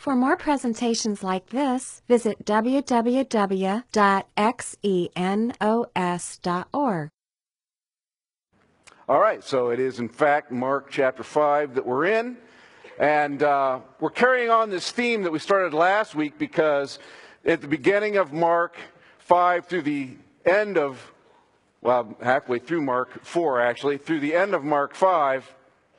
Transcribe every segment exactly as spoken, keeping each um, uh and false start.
For more presentations like this, visit w w w dot xenos dot org. All right, so it is in fact Mark chapter five that we're in, and uh, we're carrying on this theme that we started last week, because at the beginning of Mark five through the end of, well, halfway through Mark four actually, through the end of Mark five,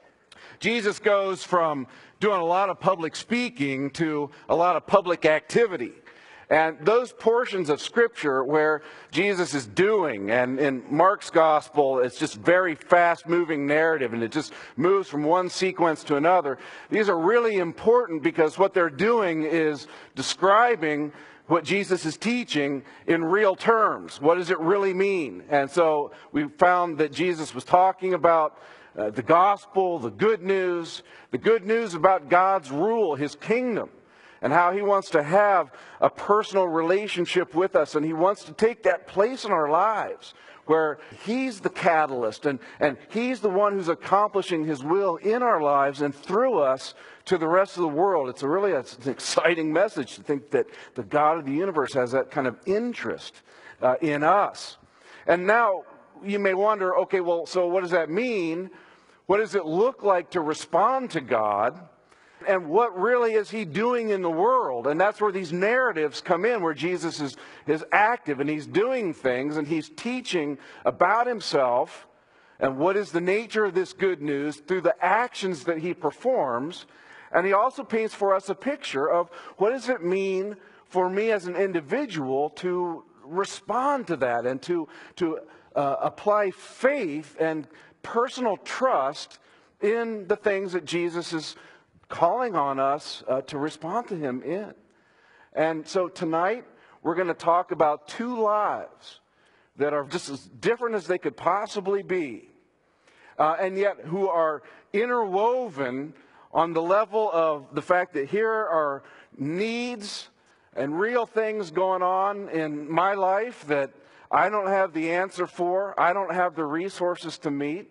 Jesus goes from doing a lot of public speaking to a lot of public activity. And those portions of Scripture where Jesus is doing, and in Mark's Gospel, it's just very fast-moving narrative, and it just moves from one sequence to another. These are really important because what they're doing is describing what Jesus is teaching in real terms. What does it really mean? And so we found that Jesus was talking about Uh, the gospel, the good news, the good news about God's rule, His kingdom, and how He wants to have a personal relationship with us, and He wants to take that place in our lives where He's the catalyst, and, and He's the one who's accomplishing His will in our lives and through us to the rest of the world. It's a really it's an exciting message to think that the God of the universe has that kind of interest uh, in us. And now you may wonder, okay, well, so what does that mean? What does it look like to respond to God? And what really is He doing in the world? And that's where these narratives come in, where Jesus is, is active and He's doing things and He's teaching about Himself and what is the nature of this good news through the actions that He performs. And He also paints for us a picture of what does it mean for me as an individual to respond to that and to, to uh, apply faith and personal trust in the things that Jesus is calling on us uh, to respond to Him in. And so tonight we're going to talk about two lives that are just as different as they could possibly be, uh, and yet who are interwoven on the level of the fact that here are needs and real things going on in my life that I don't have the answer for, I don't have the resources to meet.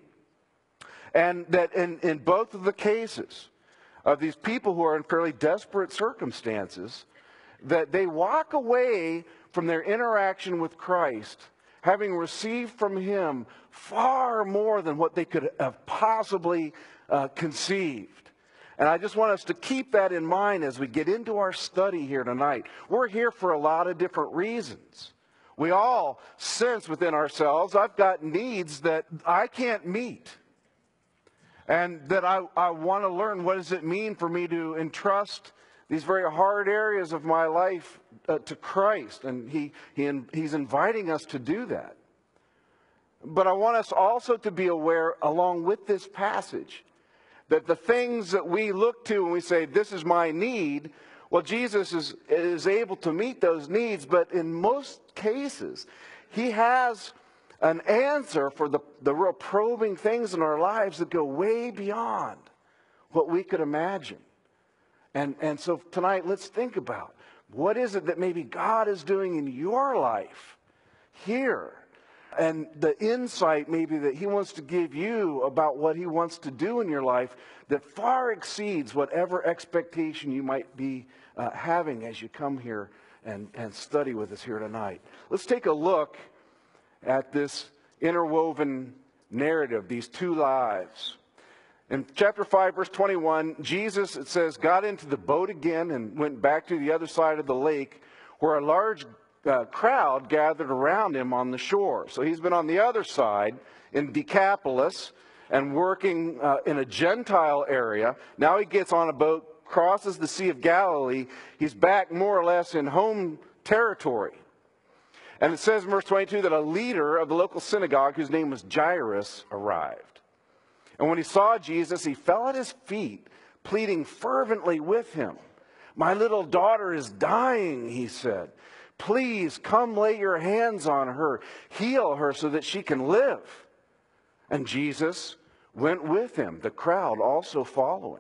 And that in, in both of the cases of these people who are in fairly desperate circumstances, that they walk away from their interaction with Christ having received from Him far more than what they could have possibly uh, conceived. And I just want us to keep that in mind as we get into our study here tonight. We're here for a lot of different reasons. We all sense within ourselves, I've got needs that I can't meet. And that I, I want to learn, what does it mean for me to entrust these very hard areas of my life uh, to Christ? And he, he He's inviting us to do that. But I want us also to be aware, along with this passage, that the things that we look to when we say, this is my need, well, Jesus is, is able to meet those needs, but in most cases, He has an answer for the, the real probing things in our lives that go way beyond what we could imagine. And, and so tonight, let's think about, what is it that maybe God is doing in your life here? And the insight maybe that He wants to give you about what He wants to do in your life that far exceeds whatever expectation you might be uh, having as you come here and, and study with us here tonight. Let's take a look at this interwoven narrative, these two lives. In chapter five, verse twenty-one, Jesus, it says, got into the boat again and went back to the other side of the lake, where a large uh, crowd gathered around Him on the shore. So He's been on the other side in Decapolis and working uh, in a Gentile area. Now He gets on a boat, crosses the Sea of Galilee. He's back more or less in home territory. And it says in verse twenty-two that a leader of the local synagogue, whose name was Jairus, arrived. And when he saw Jesus, he fell at His feet, pleading fervently with Him. My little daughter is dying, he said. Please come lay your hands on her, heal her so that she can live. And Jesus went with him, the crowd also following.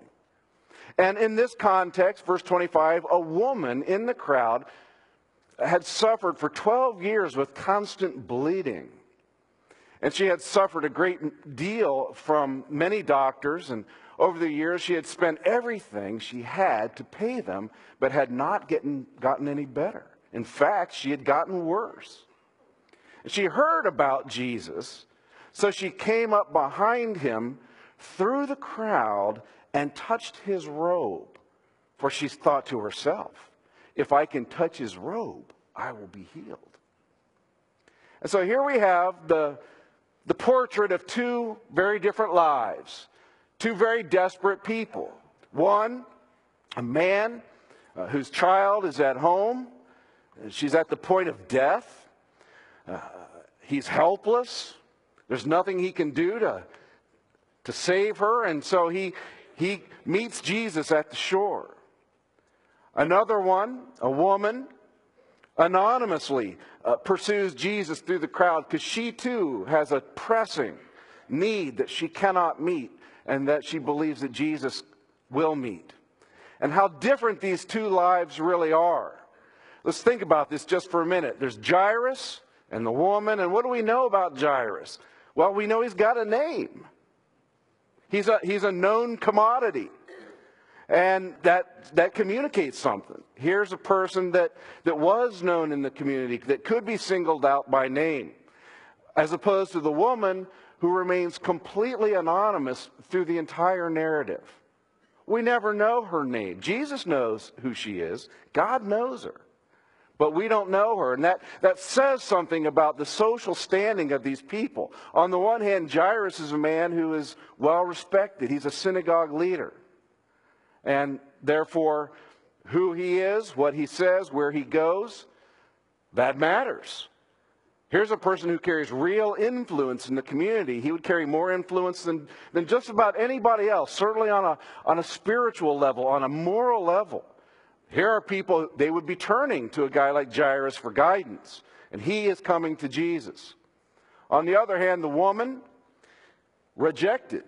And in this context, verse twenty-five, a woman in the crowd had suffered for twelve years with constant bleeding. And she had suffered a great deal from many doctors and Over the years, she had spent everything she had to pay them, but had not getting, gotten any better. In fact, she had gotten worse. She heard about Jesus, so she came up behind him through the crowd and touched his robe. For she thought to herself, if I can touch his robe, I will be healed. And so here we have the, the portrait of two very different lives. Two very desperate people. One, a man uh, whose child is at home. She's at the point of death. Uh, he's helpless. There's nothing he can do to, to save her. And so he, he meets Jesus at the shore. Another one, a woman, anonymously uh, pursues Jesus through the crowd because she too has a pressing need that she cannot meet, and that she believes that Jesus will meet. And how different these two lives really are. Let's think about this just for a minute. There's Jairus and the woman, and what do we know about Jairus? Well, we know he's got a name. He's a, he's a known commodity. And that, that communicates something. Here's a person that, that was known in the community, that could be singled out by name, as opposed to the woman who remains completely anonymous through the entire narrative. We never know her name. Jesus knows who she is. God knows her. But we don't know her. And that, that says something about the social standing of these people. On the one hand, Jairus is a man who is well respected. He's a synagogue leader. And therefore, who he is, what he says, where he goes, that matters. Here's a person who carries real influence in the community. He would carry more influence than, than just about anybody else, certainly on a, on a spiritual level, on a moral level. Here are people, they would be turning to a guy like Jairus for guidance, and he is coming to Jesus. On the other hand, the woman, rejected,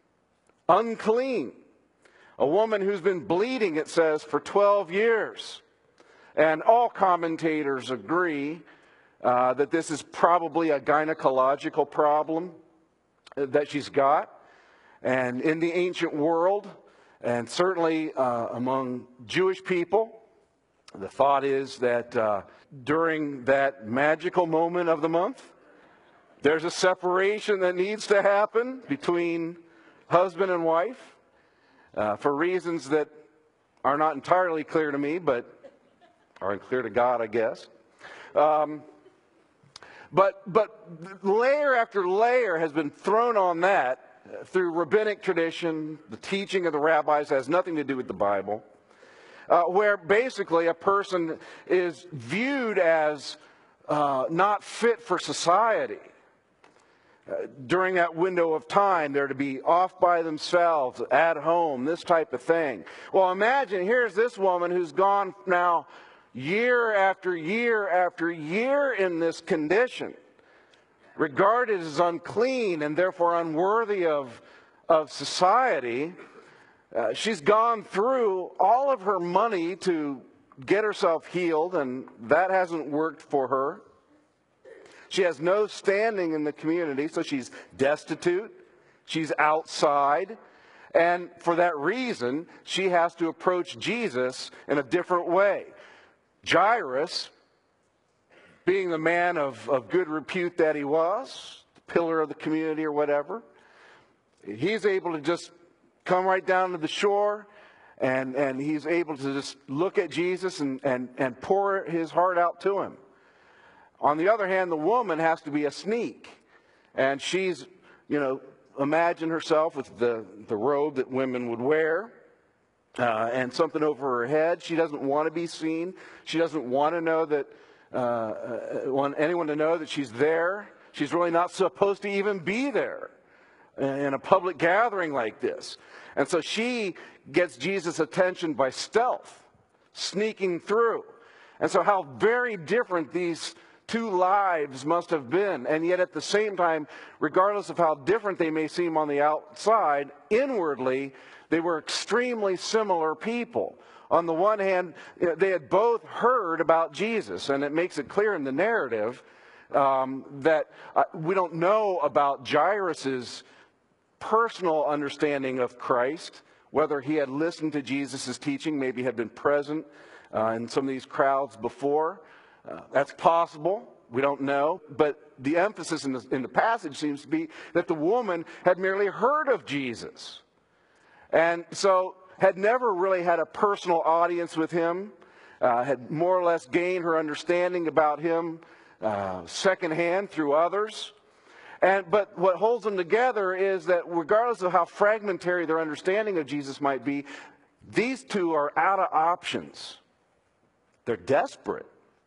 unclean, a woman who's been bleeding, it says, for twelve years. And all commentators agree Uh, that this is probably a gynecological problem that she's got. And in the ancient world, and certainly uh, among Jewish people, the thought is that uh, during that magical moment of the month, there's a separation that needs to happen between husband and wife uh, for reasons that are not entirely clear to me, but are clear to God, I guess. Um, But, but layer after layer has been thrown on that through rabbinic tradition. The teaching of the rabbis has nothing to do with the Bible, uh, where basically a person is viewed as uh, not fit for society. Uh, during that window of time, they're to be off by themselves, at home, this type of thing. Well, imagine, here's this woman who's gone now year after year after year in this condition, regarded as unclean and therefore unworthy of, of society. Uh, she's gone through all of her money to get herself healed, and that hasn't worked for her. She has no standing in the community, so she's destitute. She's outside. And for that reason, she has to approach Jesus in a different way. Jairus, being the man of, of good repute that he was, the pillar of the community or whatever, he's able to just come right down to the shore, and, and he's able to just look at Jesus and, and, and pour his heart out to him. On the other hand, the woman has to be a sneak, and she's, you know, imagine herself with the, the robe that women would wear. Uh, and something over her head. She doesn't want to be seen. She doesn't want to know that, uh, uh, want anyone to know that she's there. She's really not supposed to even be there in a public gathering like this. And so she gets Jesus' attention by stealth, sneaking through. And so how very different these two lives must have been. And yet at the same time, regardless of how different they may seem on the outside, inwardly, they were extremely similar people. On the one hand, they had both heard about Jesus, and it makes it clear in the narrative um, that uh, we don't know about Jairus's personal understanding of Christ, whether he had listened to Jesus' teaching, maybe had been present uh, in some of these crowds before. Uh, that's possible. We don't know. But the emphasis in the, in the passage seems to be that the woman had merely heard of Jesus. And so had never really had a personal audience with him, uh, had more or less gained her understanding about him uh, secondhand through others. And but what holds them together is that regardless of how fragmentary their understanding of Jesus might be, these two are out of options. They're desperate.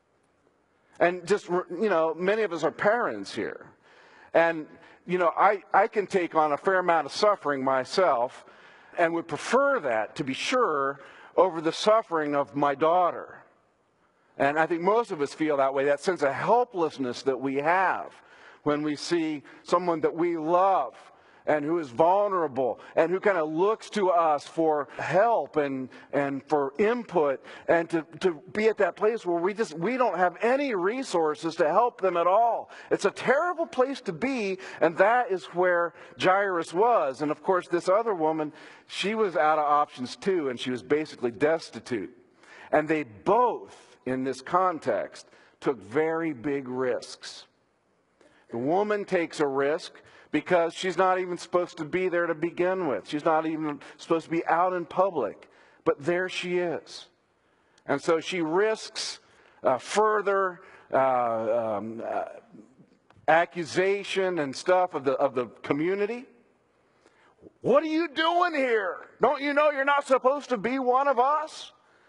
And just, you know, many of us are parents here. And, you know, I, I can take on a fair amount of suffering myself and would prefer that, to be sure, over the suffering of my daughter. And I think most of us feel that way, that sense of helplessness that we have when we see someone that we love and who is vulnerable and who kind of looks to us for help and, and for input, and to, to be at that place where we just, we don't have any resources to help them at all. It's a terrible place to be, and that is where Jairus was. And of course, this other woman, she was out of options too, and she was basically destitute. And they both, in this context, took very big risks. The woman takes a risk because she's not even supposed to be there to begin with. She's not even supposed to be out in public. But there she is. And so she risks uh, further uh, um, uh, accusation and stuff of the, of the community. What are you doing here? Don't you know you're not supposed to be one of us?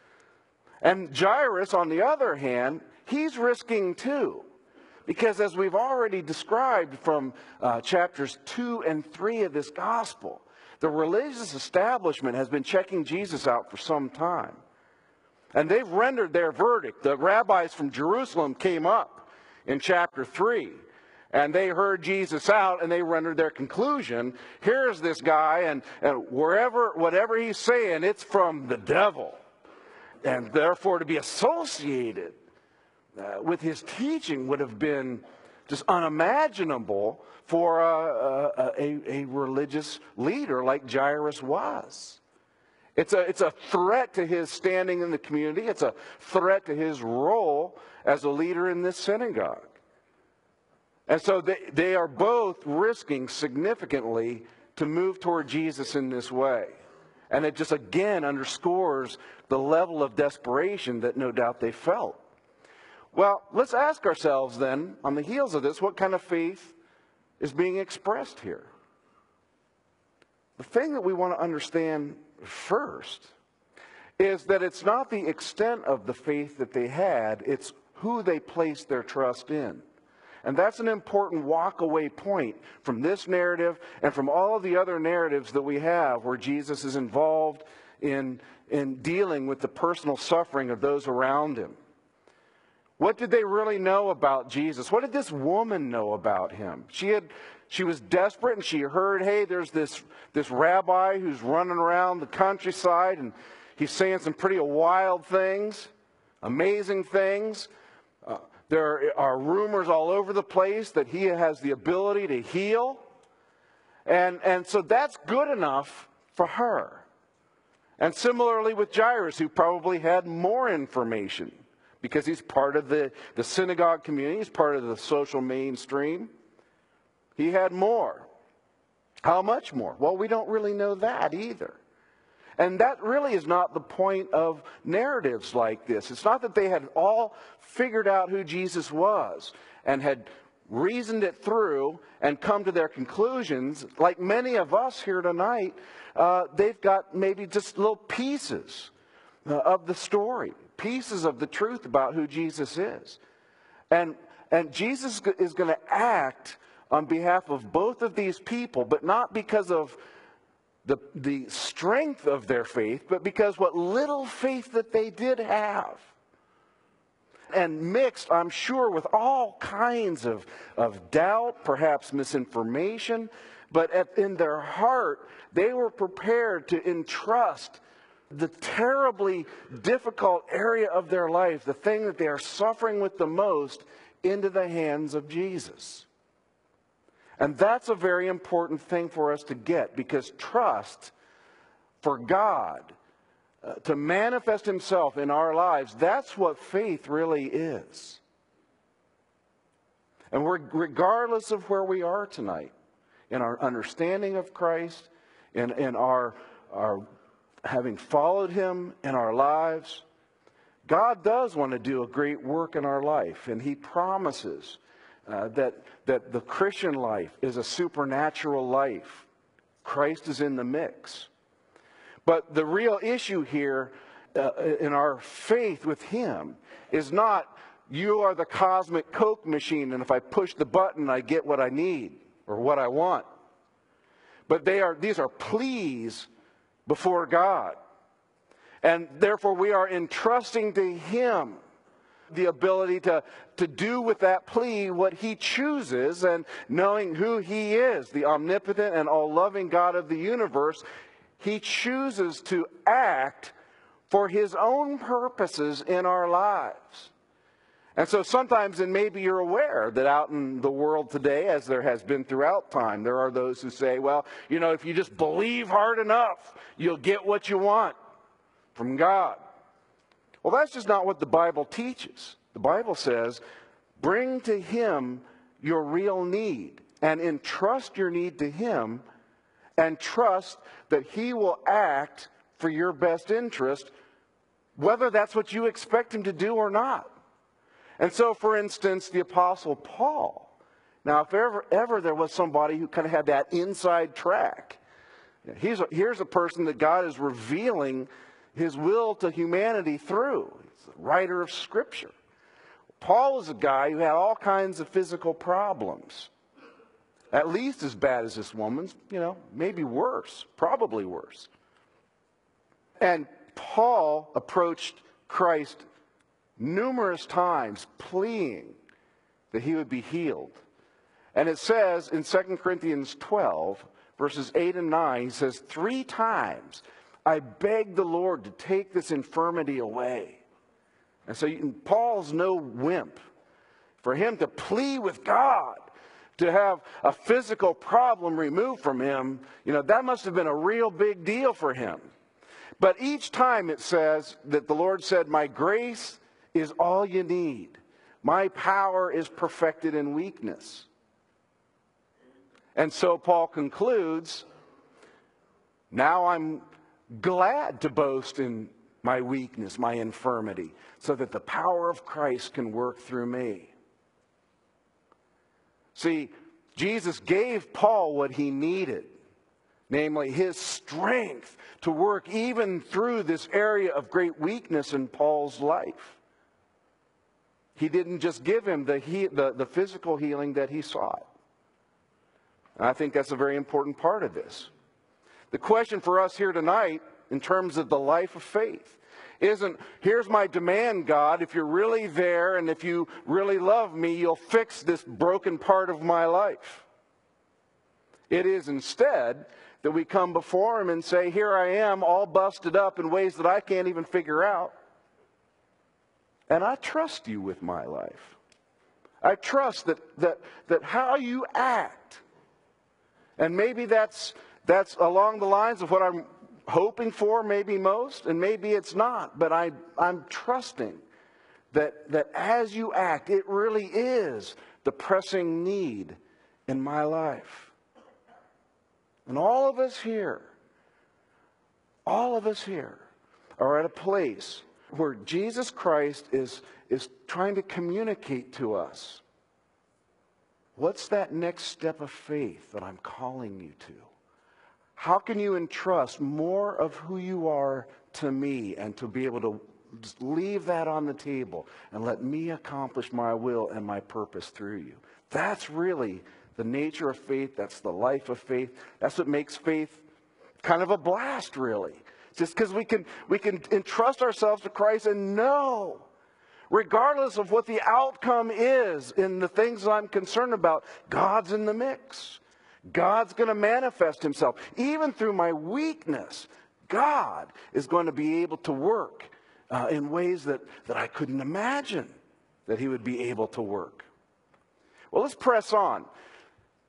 And Jairus, on the other hand, he's risking too. Because as we've already described from uh, chapters two and three of this gospel, the religious establishment has been checking Jesus out for some time. And they've rendered their verdict. The rabbis from Jerusalem came up in chapter three, and they heard Jesus out, and they rendered their conclusion. Here's this guy, and, and wherever, whatever he's saying, it's from the devil. And therefore to be associated Uh, with his teaching would have been just unimaginable for a, a, a, a religious leader like Jairus was. It's a, it's a threat to his standing in the community. It's a threat to his role as a leader in this synagogue. And so they, they are both risking significantly to move toward Jesus in this way. And it just again underscores the level of desperation that no doubt they felt. Well, let's ask ourselves then, on the heels of this, what kind of faith is being expressed here? The thing that we want to understand first is that it's not the extent of the faith that they had, it's who they placed their trust in. And that's an important walk-away point from this narrative and from all of the other narratives that we have where Jesus is involved in, in dealing with the personal suffering of those around him. What did they really know about Jesus? What did this woman know about him? She had, she was desperate, and she heard, hey, there's this, this rabbi who's running around the countryside, and he's saying some pretty wild things, amazing things. Uh, there are rumors all over the place that he has the ability to heal. And, and so that's good enough for her. And similarly with Jairus, who probably had more information, because he's part of the, the synagogue community, he's part of the social mainstream. He had more. How much more? Well, we don't really know that either. And that really is not the point of narratives like this. It's not that they had all figured out who Jesus was and had reasoned it through and come to their conclusions. Like many of us here tonight, uh, they've got maybe just little pieces uh, of the story. Pieces of the truth about who Jesus is. And, and Jesus is going to act on behalf of both of these people, but not because of the, the strength of their faith, but because what little faith that they did have. And mixed, I'm sure, with all kinds of, of doubt, perhaps misinformation, but at, in their heart, they were prepared to entrust the terribly difficult area of their life, the thing that they are suffering with the most, into the hands of Jesus. And that's a very important thing for us to get, because trust for God uh, to manifest himself in our lives, that's what faith really is. And we're, regardless of where we are tonight, in our understanding of Christ, in, in our, our having followed him in our lives, God does want to do a great work in our life. And he promises uh, that, that the Christian life is a supernatural life. Christ is in the mix. But the real issue here uh, in our faith with him is not, you are the cosmic Coke machine, and if I push the button, I get what I need or what I want. But they are, these are pleas before God. And therefore we are entrusting to him the ability to, to do with that plea what he chooses, and knowing who he is, the omnipotent and all-loving God of the universe, he chooses to act for his own purposes in our lives. And so sometimes, and maybe you're aware that out in the world today, as there has been throughout time, there are those who say, well, you know, if you just believe hard enough, you'll get what you want from God. Well, that's just not what the Bible teaches. The Bible says, bring to him your real need and entrust your need to him, and trust that he will act for your best interest, whether that's what you expect him to do or not. And so, for instance, the Apostle Paul. Now, if ever, ever there was somebody who kind of had that inside track, he's a, here's a person that God is revealing his will to humanity through. He's the writer of Scripture. Paul is a guy who had all kinds of physical problems. At least as bad as this woman's, you know, maybe worse, probably worse. And Paul approached Christ numerous times, pleading that he would be healed. And it says in Second Corinthians twelve, verses eight and nine, he says, three times I begged the Lord to take this infirmity away. And so you, Paul's no wimp. For him to plead with God to have a physical problem removed from him, you know, that must have been a real big deal for him. But each time it says that the Lord said, my grace is all you need. My power is perfected in weakness. And so Paul concludes, now I'm glad to boast in my weakness, my infirmity, so that the power of Christ can work through me. See, Jesus gave Paul what he needed, namely his strength to work even through this area of great weakness in Paul's life. He didn't just give him the, he, the, the physical healing that he sought. And I think that's a very important part of this. The question for us here tonight, in terms of the life of faith, isn't, here's my demand, God, if you're really there and if you really love me, you'll fix this broken part of my life. It is instead that we come before him and say, here I am, all busted up in ways that I can't even figure out. And I trust you with my life. I trust that, that, that how you act, and maybe that's, that's along the lines of what I'm hoping for, maybe most, and maybe it's not, but I, I'm trusting that, that as you act, it really is the pressing need in my life. And all of us here, all of us here are at a place where Jesus Christ is, is trying to communicate to us. What's that next step of faith that I'm calling you to? How can you entrust more of who you are to me, and to be able to just leave that on the table and let me accomplish my will and my purpose through you? That's really the nature of faith. That's the life of faith. That's what makes faith kind of a blast, really. Just because we can, we can entrust ourselves to Christ and know, regardless of what the outcome is in the things that I'm concerned about, God's in the mix. God's going to manifest himself. Even through my weakness, God is going to be able to work uh, in ways that, that I couldn't imagine that he would be able to work. Well, let's press on.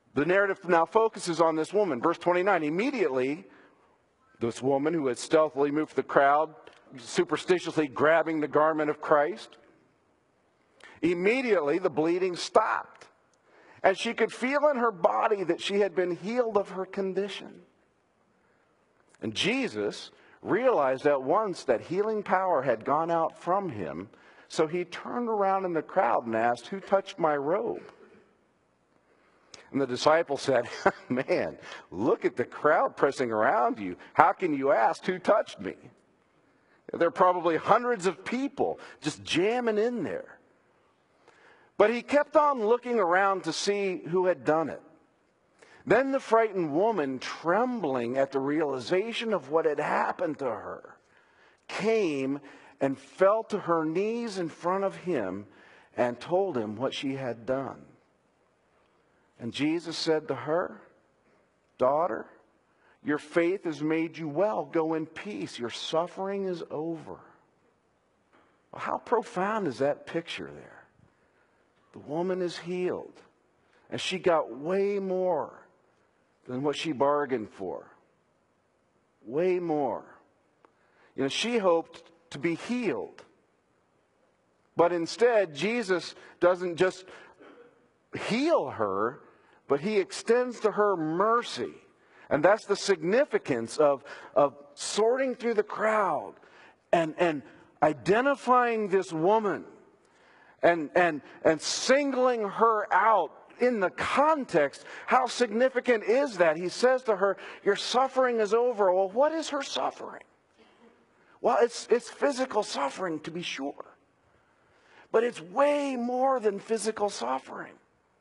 The narrative now focuses on this woman. Verse twenty-nine, immediately, this woman who had stealthily moved the crowd, superstitiously grabbing the garment of Christ, immediately the bleeding stopped. And she could feel in her body that she had been healed of her condition. And Jesus realized at once that healing power had gone out from him, so he turned around in the crowd and asked, "Who touched my robe?" And the disciples said, "Man, look at the crowd pressing around you. How can you ask, who touched me?" There are probably hundreds of people just jamming in there. But he kept on looking around to see who had done it. Then the frightened woman, trembling at the realization of what had happened to her, came and fell to her knees in front of him and told him what she had done. And Jesus said to her, "Daughter, your faith has made you well. Go in peace. Your suffering is over." Well, how profound is that picture there? The woman is healed, and she got way more than what she bargained for. Way more. You know, she hoped to be healed. But instead, Jesus doesn't just heal her, but he extends to her mercy. And that's the significance of, of sorting through the crowd and, and identifying this woman and, and, and singling her out in the context. How significant is that? He says to her, "Your suffering is over." Well, what is her suffering? Well, it's, it's physical suffering, to be sure. But it's way more than physical suffering.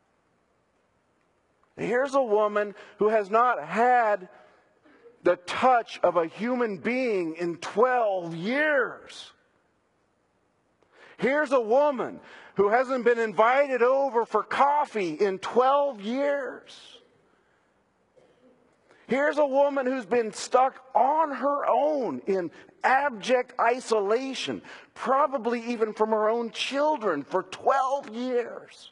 Here's a woman who has not had the touch of a human being in twelve years. Here's a woman who hasn't been invited over for coffee in twelve years. Here's a woman who's been stuck on her own in abject isolation, probably even from her own children, for twelve years.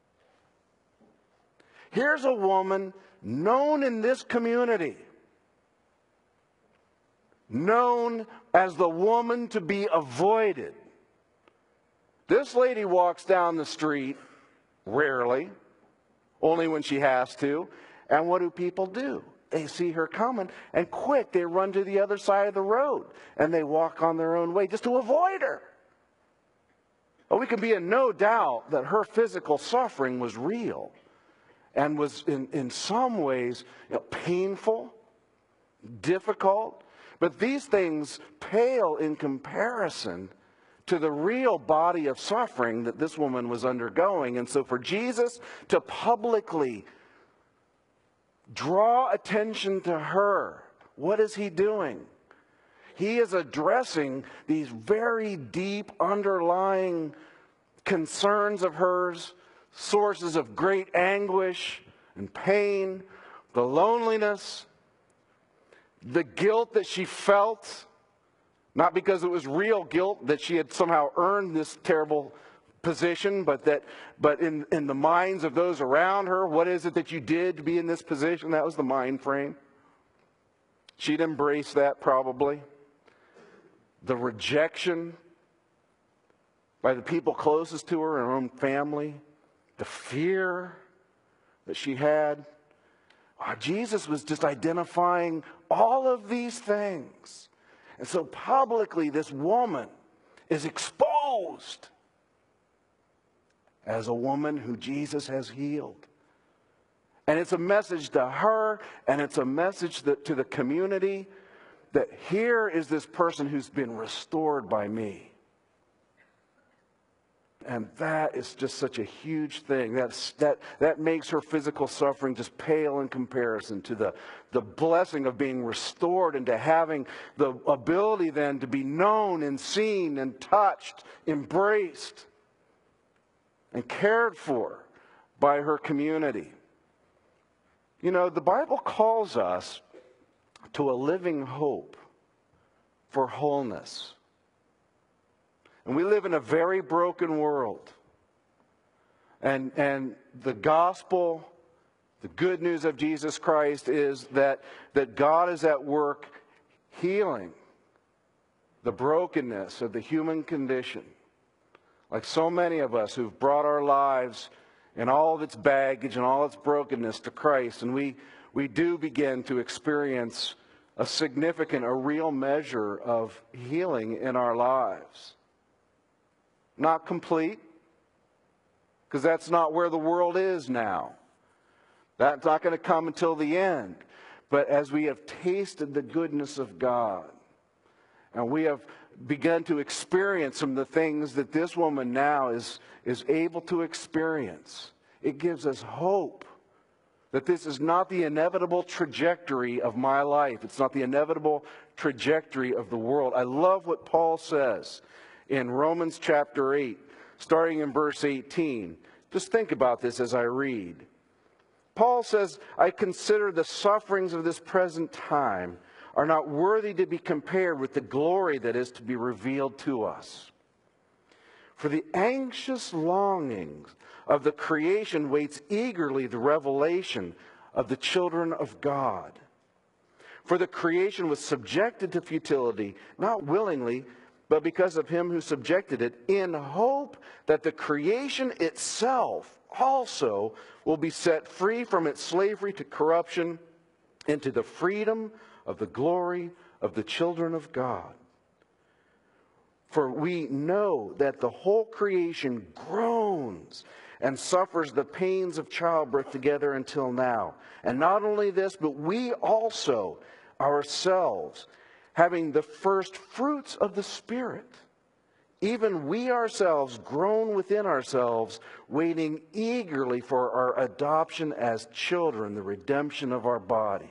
Here's a woman known in this community, known as the woman to be avoided. This lady walks down the street, rarely, only when she has to, and what do people do? They see her coming, and quick, they run to the other side of the road, and they walk on their own way just to avoid her. Well, we can be in no doubt that her physical suffering was real and was in, in some ways, you know, painful, difficult, but these things pale in comparison to the real body of suffering that this woman was undergoing. And so for Jesus to publicly draw attention to her, what is he doing? He is addressing these very deep underlying concerns of hers, sources of great anguish and pain, the loneliness, the guilt that she felt, not because it was real guilt that she had somehow earned this terrible position, but that, but in, in the minds of those around her, what is it that you did to be in this position? That was the mind frame. She'd embrace that probably. The rejection by the people closest to her, her own family, the fear that she had. Oh, Jesus was just identifying all of these things. And so publicly this woman is exposed as a woman who Jesus has healed. And it's a message to her, and it's a message that, to the community, that here is this person who's been restored by me. And that is just such a huge thing. That's, that, that makes her physical suffering just pale in comparison to the, the blessing of being restored and to having the ability then to be known and seen and touched, embraced, and cared for by her community. You know, the Bible calls us to a living hope for wholeness. And we live in a very broken world. And, and the gospel, The good news of Jesus Christ is that, that God is at work healing the brokenness of the human condition. Like so many of us who've brought our lives and all of its baggage and all its brokenness to Christ, and we, we do begin to experience a significant, a real measure of healing in our lives. Not complete, because that's not where the world is now. That's not going to come until the end. But as we have tasted the goodness of God, and we have begun to experience some of the things that this woman now is, is able to experience, it gives us hope that this is not the inevitable trajectory of my life. It's not the inevitable trajectory of the world. I love what Paul says in Romans chapter eight, starting in verse eighteen. Just think about this as I read. Paul says, I consider the sufferings of this present time are not worthy to be compared with the glory that is to be revealed to us. For the anxious longings of the creation waits eagerly the revelation of the children of God. For the creation was subjected to futility, not willingly, but because of him who subjected it, in hope that the creation itself also will be set free from its slavery to corruption into the freedom of the glory of the children of God. For we know that the whole creation groans and suffers the pains of childbirth together until now. And not only this, but we also ourselves, having the first fruits of the Spirit, even we ourselves groan within ourselves, waiting eagerly for our adoption as children, the redemption of our bodies.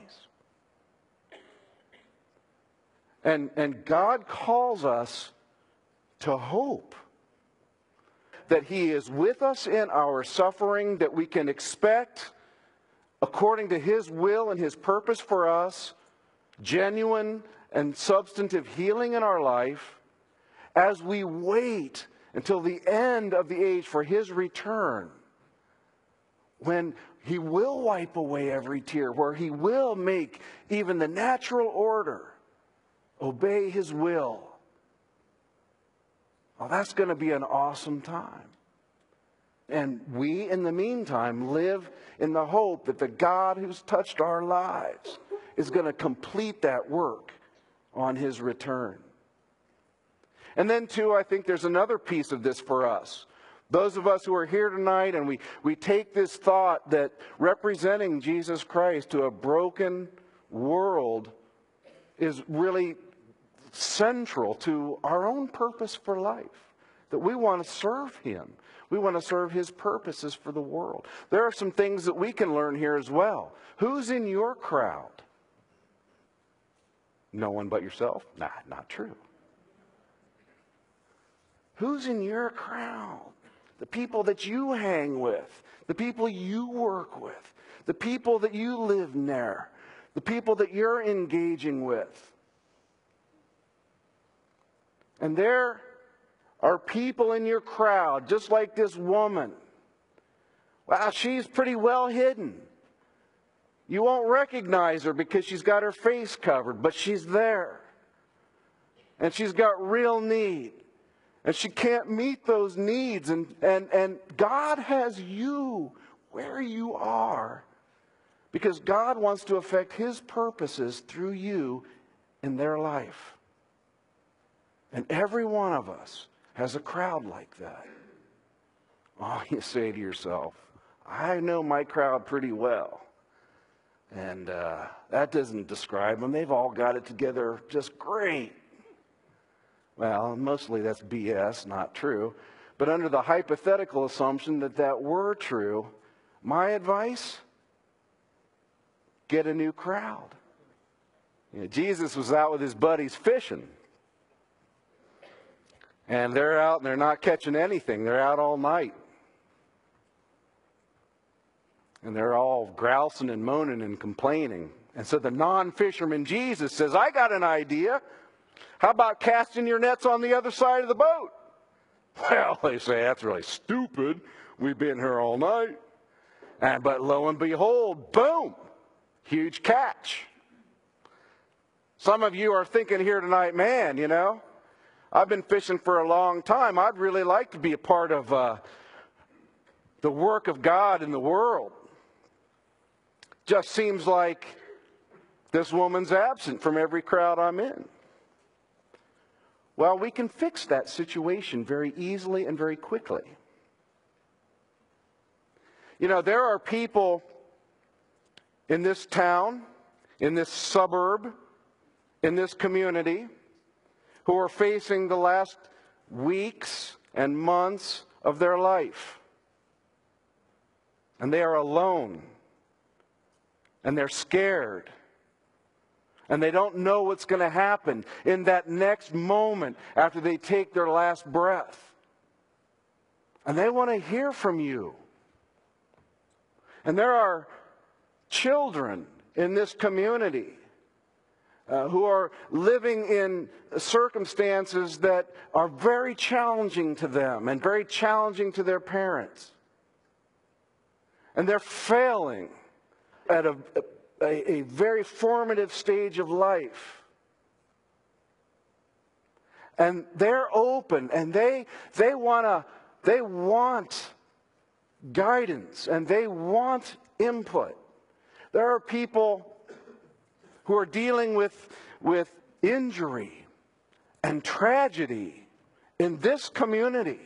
And, and God calls us to hope that He is with us in our suffering, that we can expect, according to His will and His purpose for us, genuine and substantive healing in our life as we wait until the end of the age for His return, when He will wipe away every tear, where He will make even the natural order obey His will. Well, that's going to be an awesome time. And we, in the meantime, live in the hope that the God who's touched our lives is going to complete that work on His return. And then, too, I think there's another piece of this for us. Those of us who are here tonight and we, we take this thought that representing Jesus Christ to a broken world is really central to our own purpose for life. That we want to serve Him. We want to serve His purposes for the world. There are some things that we can learn here as well. Who's in your crowd? No one but yourself? Nah, not true. Who's in your crowd? The people that you hang with, the people you work with, the people that you live near, the people that you're engaging with. And there are people in your crowd, just like this woman. Wow, she's pretty well hidden. You won't recognize her because she's got her face covered, but she's there. And she's got real need. And she can't meet those needs. And, and, and God has you where you are, because God wants to affect His purposes through you in their life. And every one of us has a crowd like that. Oh, you say to yourself, I know my crowd pretty well. And uh, that doesn't describe them. They've all got it together just great. Well, mostly that's B S, not true. But under the hypothetical assumption that that were true, my advice, get a new crowd. You know, Jesus was out with His buddies fishing. And they're out and they're not catching anything. They're out all night. And they're all grousing and moaning and complaining. And so the non-fisherman Jesus says, I got an idea. How about casting your nets on the other side of the boat? Well, they say, that's really stupid. We've been here all night. And, but lo and behold, boom, huge catch. Some of you are thinking here tonight, man, you know, I've been fishing for a long time. I'd really like to be a part of uh, the work of God in the world. Just seems like this woman's absent from every crowd I'm in. Well, we can fix that situation very easily and very quickly. You know, there are people in this town, in this suburb, in this community, who are facing the last weeks and months of their life. And they are alone. And they're scared. And they don't know what's going to happen in that next moment after they take their last breath. And they want to hear from you. And there are children in this community uh, who are living in circumstances that are very challenging to them and very challenging to their parents. And they're failing at a, a, a very formative stage of life. And they're open, and they they wanna they want guidance, and they want input. There are people who are dealing with with injury and tragedy in this community,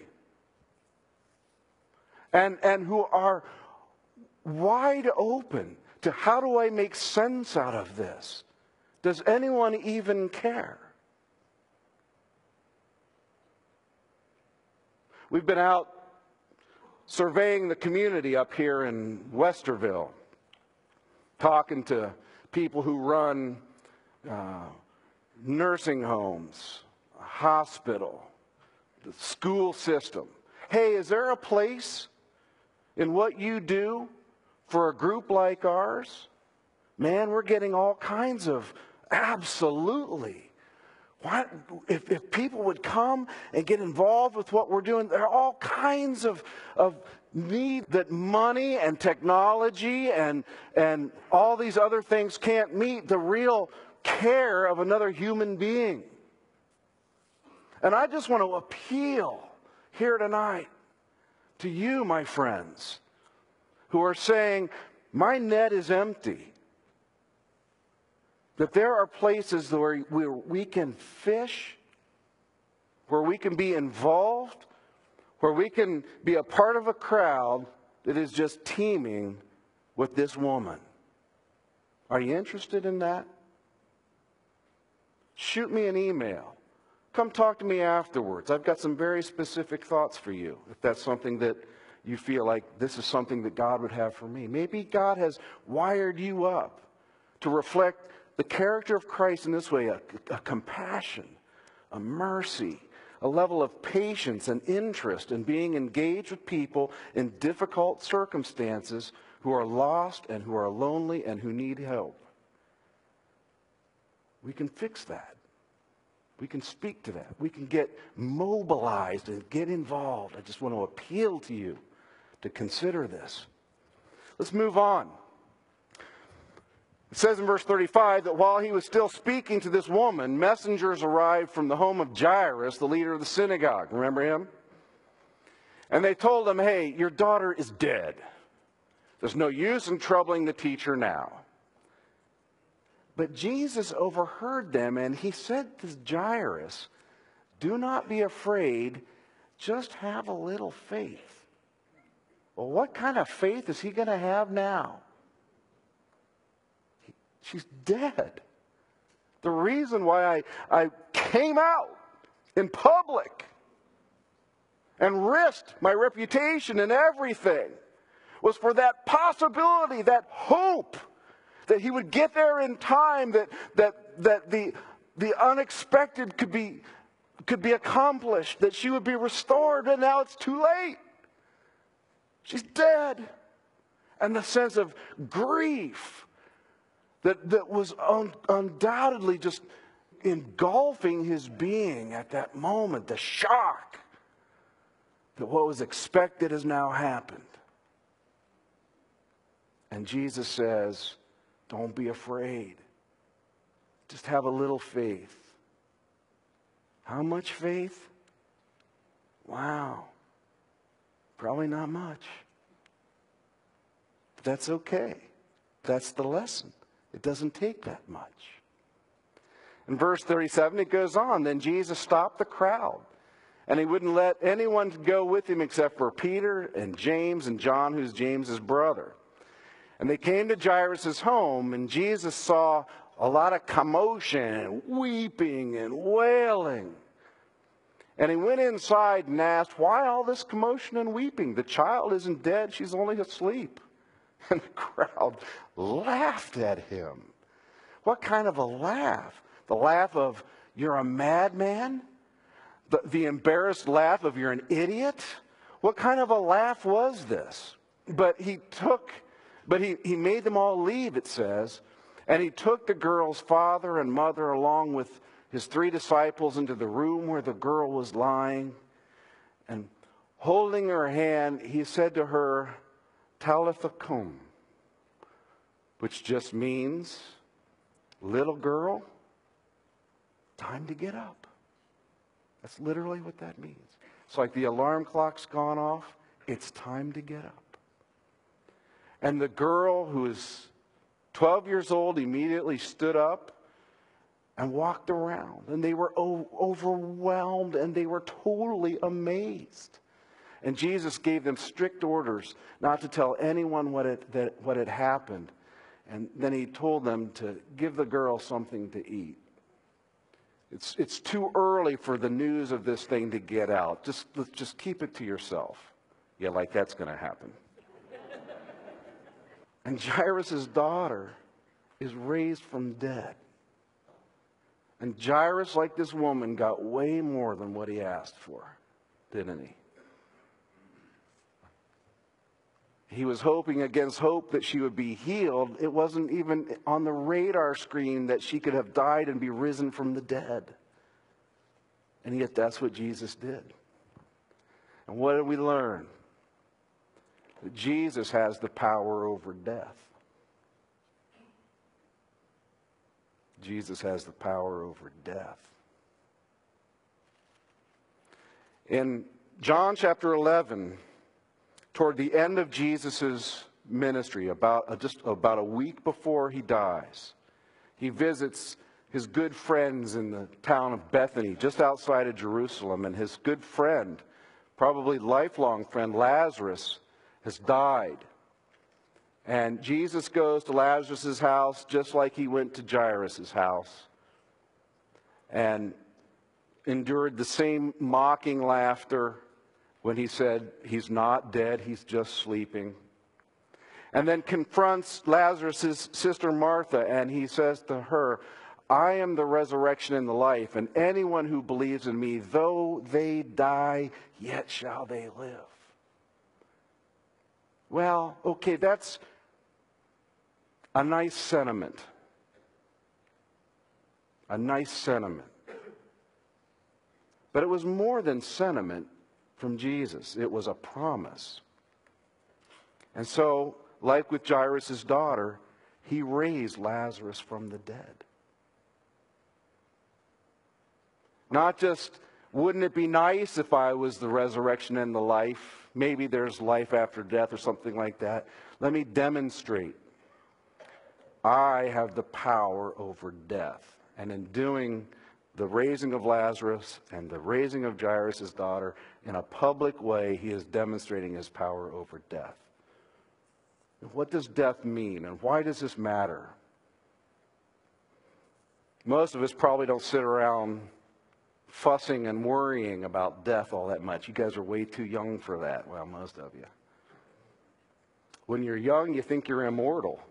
and and who are wide open to, how do I make sense out of this? Does anyone even care? We've been out surveying the community up here in Westerville, talking to people who run uh, nursing homes, a hospital, the school system. Hey, is there a place in what you do for a group like ours? Man, we're getting all kinds of absolutely. What, if, if people would come and get involved with what we're doing, there are all kinds of, of need that money and technology and, and all these other things can't meet the real care of another human being. And I just want to appeal here tonight to you, my friends, who are saying, my net is empty. That there are places where, where we can fish, where we can be involved, where we can be a part of a crowd that is just teeming with this woman. Are you interested in that? Shoot me an email. Come talk to me afterwards. I've got some very specific thoughts for you, if that's something that you feel like this is something that God would have for me. Maybe God has wired you up to reflect the character of Christ in this way, a, a compassion, a mercy, a level of patience and interest in being engaged with people in difficult circumstances who are lost and who are lonely and who need help. We can fix that. We can speak to that. We can get mobilized and get involved. I just want to appeal to you to consider this. Let's move on. It says in verse thirty-five that while he was still speaking to this woman, messengers arrived from the home of Jairus, the leader of the synagogue. Remember him? And they told him, hey, your daughter is dead. There's no use in troubling the teacher now. But Jesus overheard them, and he said to Jairus, do not be afraid, just have a little faith. Well, what kind of faith is he going to have now? She's dead. The reason why I, I came out in public and risked my reputation and everything was for that possibility, that hope that he would get there in time, that that that the the unexpected could be could be accomplished, that she would be restored, and now it's too late. She's dead. And the sense of grief that, that was un, undoubtedly just engulfing his being at that moment, the shock that what was expected has now happened. And Jesus says, don't be afraid. Just have a little faith. How much faith? Wow. Probably not much. But that's okay. That's the lesson. It doesn't take that much. In verse thirty-seven, it goes on. Then Jesus stopped the crowd, and he wouldn't let anyone go with him except for Peter and James and John, who's James's brother. And they came to Jairus' home, and Jesus saw a lot of commotion and weeping and wailing. And he went inside and asked, why all this commotion and weeping? The child isn't dead, she's only asleep. And the crowd laughed at him. What kind of a laugh? The laugh of, you're a madman? The, the embarrassed laugh of, you're an idiot? What kind of a laugh was this? But he took, but he, he made them all leave, it says. And he took the girl's father and mother along with his three disciples into the room where the girl was lying. And holding her hand, he said to her, Talitha cum, which just means, little girl, time to get up. That's literally what that means. It's like the alarm clock's gone off. It's time to get up. And the girl, who is twelve years old, immediately stood up and walked around. And they were o- overwhelmed and they were totally amazed. And Jesus gave them strict orders not to tell anyone what, it, that, what had happened. And then he told them to give the girl something to eat. It's, it's too early for the news of this thing to get out. Just, just keep it to yourself. Yeah, like that's going to happen. And Jairus' daughter is raised from dead. And Jairus, like this woman, got way more than what he asked for, didn't he? He was hoping against hope that she would be healed. It wasn't even on the radar screen that she could have died and be risen from the dead. And yet that's what Jesus did. And what did we learn? That Jesus has the power over death. Jesus has the power over death. In John chapter eleven, toward the end of Jesus' ministry, about uh, just about a week before he dies, he visits his good friends in the town of Bethany, just outside of Jerusalem, and his good friend, probably lifelong friend, Lazarus, has died. And Jesus goes to Lazarus' house just like he went to Jairus' house and endured the same mocking laughter when he said he's not dead, he's just sleeping. And then confronts Lazarus' sister Martha, and he says to her, I am the resurrection and the life, and anyone who believes in me, though they die, yet shall they live. Well, okay, that's a nice sentiment. A nice sentiment. But it was more than sentiment from Jesus. It was a promise. And so, like with Jairus' daughter, he raised Lazarus from the dead. Not just, wouldn't it be nice if I was the resurrection and the life? Maybe there's life after death or something like that. Let me demonstrate. I have the power over death. And in doing the raising of Lazarus and the raising of Jairus' daughter in a public way, he is demonstrating his power over death. What does death mean, and why does this matter? Most of us probably don't sit around fussing and worrying about death all that much. You guys are way too young for that. Well, most of you. When you're young, you think you're immortal.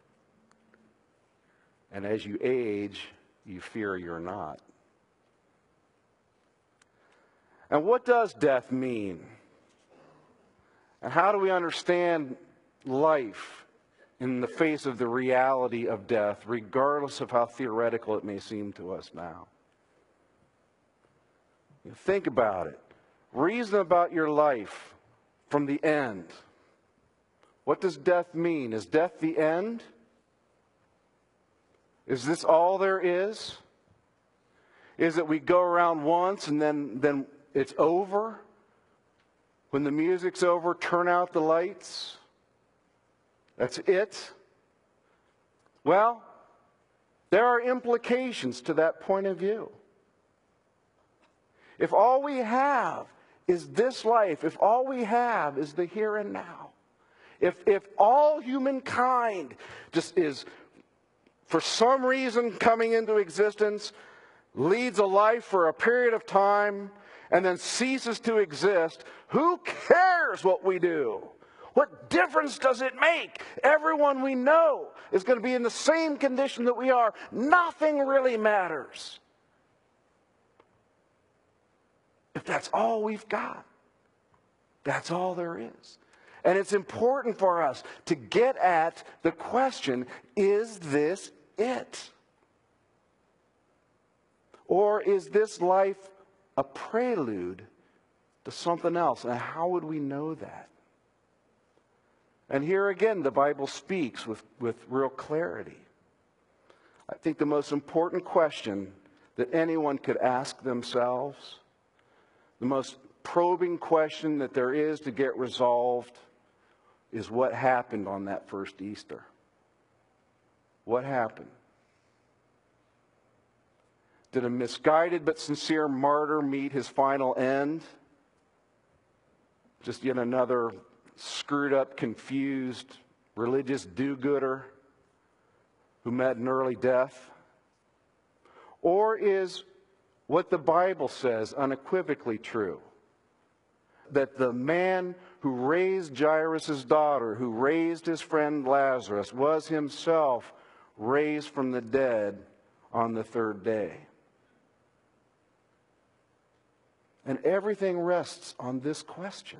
And as you age, you fear you're not. And what does death mean? And how do we understand life in the face of the reality of death, regardless of how theoretical it may seem to us now? You think about it. Reason about your life from the end. What does death mean? Is death the end? Is this all there is? Is it we go around once and then, then it's over? When the music's over, turn out the lights? That's it? Well, there are implications to that point of view. If all we have is this life, if all we have is the here and now, if, if all humankind just is, for some reason, coming into existence, leads a life for a period of time, and then ceases to exist, who cares what we do? What difference does it make? Everyone we know is going to be in the same condition that we are. Nothing really matters. If that's all we've got, that's all there is. And it's important for us to get at the question, is this it? Or is this life a prelude to something else? And how would we know that? And here again, the Bible speaks with, with real clarity. I think the most important question that anyone could ask themselves, the most probing question that there is to get resolved, is what happened on that first Easter? What happened? Did a misguided but sincere martyr meet his final end? Just yet another screwed up, confused, religious do-gooder who met an early death? Or is what the Bible says unequivocally true? That the man who raised Jairus' daughter, who raised his friend Lazarus, was himself raised from the dead on the third day. And everything rests on this question.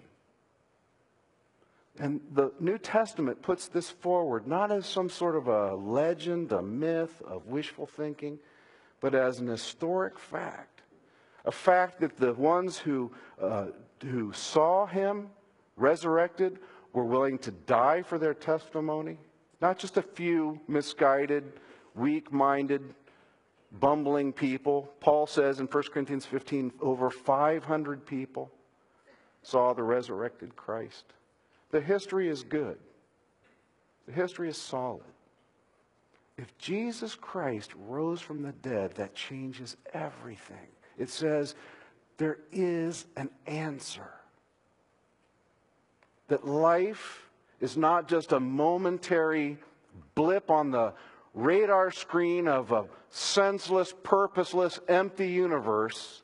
And the New Testament puts this forward not as some sort of a legend, a myth of wishful thinking, but as an historic fact. A fact that the ones who, uh, who saw him resurrected were willing to die for their testimony. Not just a few misguided, weak-minded, bumbling people. Paul says in First Corinthians fifteen, over five hundred people saw the resurrected Christ. The history is good. The history is solid. If Jesus Christ rose from the dead, that changes everything. It says there is an answer. That life is not just a momentary blip on the radar screen of a senseless, purposeless, empty universe,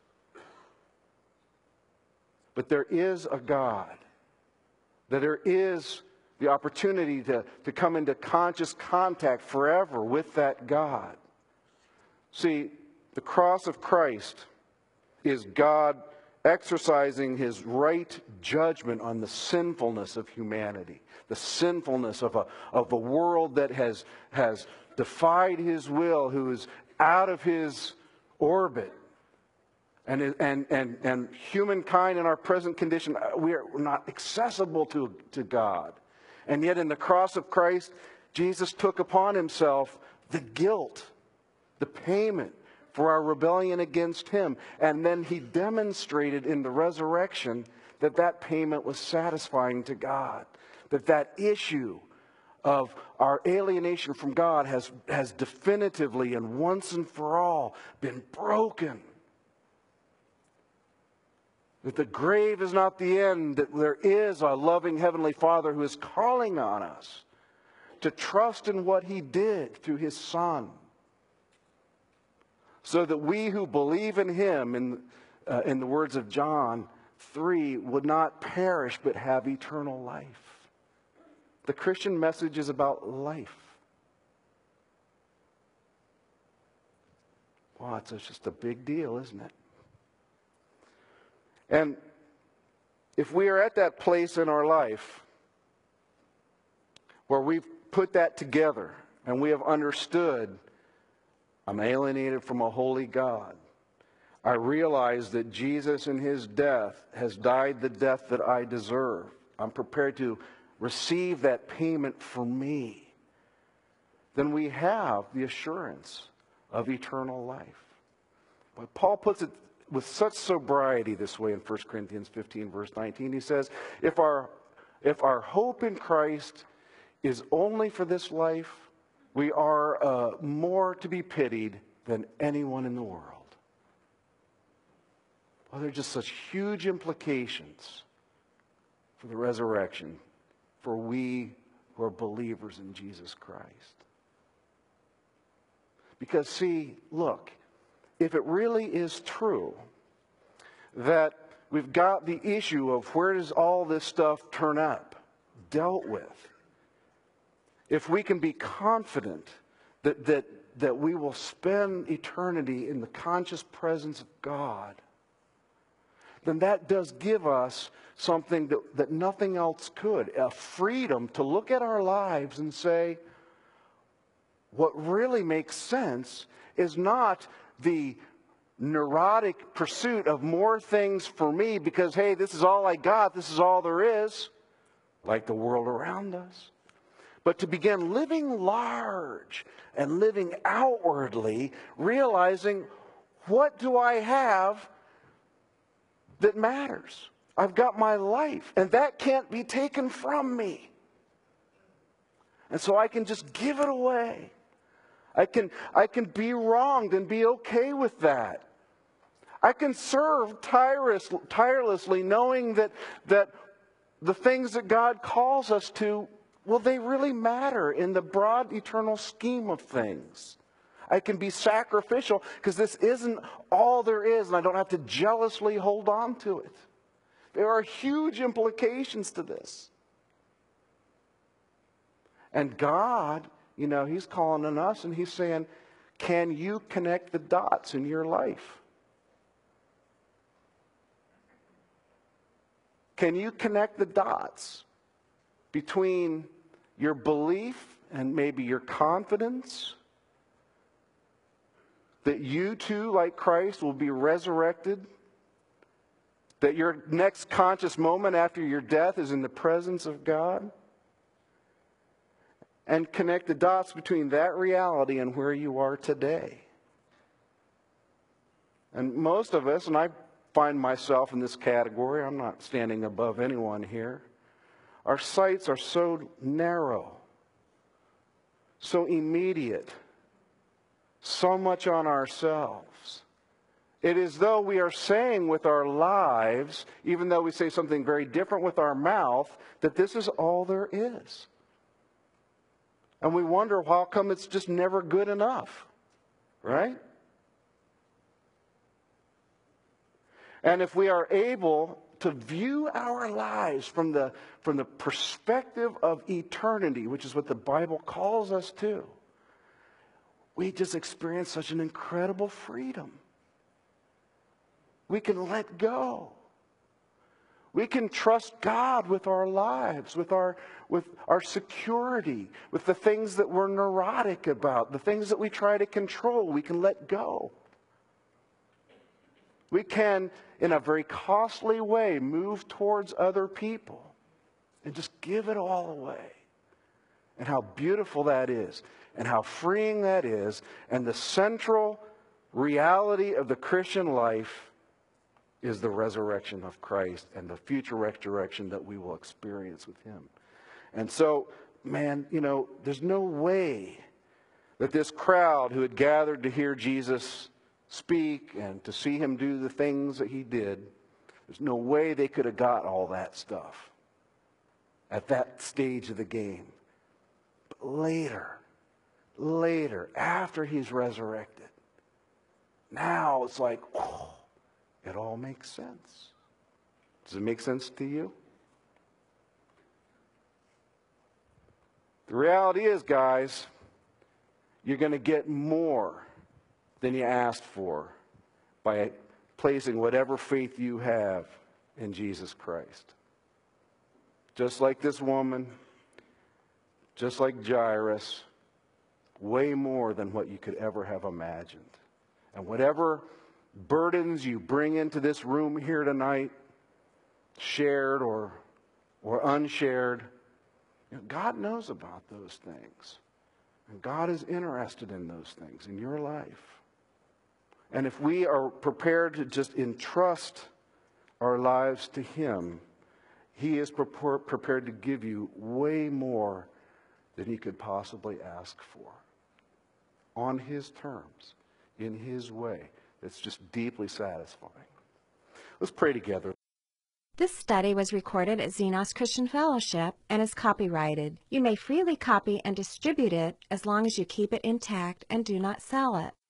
but there is a God. That there is the opportunity to, to come into conscious contact forever with that God. See, the cross of Christ is God exercising his right judgment on the sinfulness of humanity, the sinfulness of a, of a world that has, has defied his will, who is out of his orbit. And, and, and, and humankind in our present condition, we are not accessible to, to God. And yet in the cross of Christ, Jesus took upon himself the guilt, the payment for our rebellion against him. And then he demonstrated in the resurrection that that payment was satisfying to God. That that issue of our alienation from God has, has definitively and once and for all been broken. That the grave is not the end, that there is a loving Heavenly Father who is calling on us to trust in what he did through his Son. So that we who believe in him, in, uh, in the words of John three, would not perish but have eternal life. The Christian message is about life. Wow, it's just a big deal, isn't it? And if we are at that place in our life where we've put that together and we have understood, I'm alienated from a holy God. I realize that Jesus in his death has died the death that I deserve. I'm prepared to receive that payment for me, then we have the assurance of eternal life. But Paul puts it with such sobriety this way in First Corinthians fifteen, verse nineteen. He says, if our, if our hope in Christ is only for this life, we are uh, more to be pitied than anyone in the world. Well, there are just such huge implications for the resurrection, for we who are believers in Jesus Christ. Because, see, look, if it really is true that we've got the issue of where does all this stuff turn up dealt with, if we can be confident that, that, that we will spend eternity in the conscious presence of God, then that does give us something that, that nothing else could, a freedom to look at our lives and say, what really makes sense is not the neurotic pursuit of more things for me because, hey, this is all I got, this is all there is, like the world around us. But to begin living large and living outwardly, realizing, what do I have that matters? I've got my life, and that can't be taken from me. And so I can just give it away. I can, I can be wronged and be okay with that. I can serve tireless, tirelessly knowing that, that the things that God calls us to, well, they really matter in the broad eternal scheme of things. I can be sacrificial because this isn't all there is, and I don't have to jealously hold on to it. There are huge implications to this. And God, you know, He's calling on us and He's saying, can you connect the dots in your life? Can you connect the dots between your belief and maybe your confidence that you too, like Christ, will be resurrected? That your next conscious moment after your death is in the presence of God? And connect the dots between that reality and where you are today. And most of us, and I find myself in this category, I'm not standing above anyone here, our sights are so narrow, so immediate, so much on ourselves. It is though we are saying with our lives, even though we say something very different with our mouth, that this is all there is. And we wonder, how come it's just never good enough? Right? And if we are able to view our lives from the, from the perspective of eternity, which is what the Bible calls us to, we just experience such an incredible freedom. We can let go. We can trust God with our lives, with our, with our security, with the things that we're neurotic about, the things that we try to control. We can let go. We can, in a very costly way, move towards other people and just give it all away. And how beautiful that is, and how freeing that is, and the central reality of the Christian life is the resurrection of Christ and the future resurrection that we will experience with Him. And so, man, you know, there's no way that this crowd who had gathered to hear Jesus speak and to see Him do the things that He did, there's no way they could have got all that stuff at that stage of the game. But later, later, after He's resurrected, now it's like, whoa, it all makes sense. Does it make sense to you? The reality is, guys, you're going to get more than you asked for by placing whatever faith you have in Jesus Christ. Just like this woman, just like Jairus, way more than what you could ever have imagined. And whatever burdens you bring into this room here tonight, shared or, or unshared, You know, God knows about those things. And God is interested in those things in your life. And if we are prepared to just entrust our lives to Him, He is prepared to give you way more than you could possibly ask for. On His terms, in His way. It's just deeply satisfying. Let's pray together. This study was recorded at Xenos Christian Fellowship and is copyrighted. You may freely copy and distribute it as long as you keep it intact and do not sell it.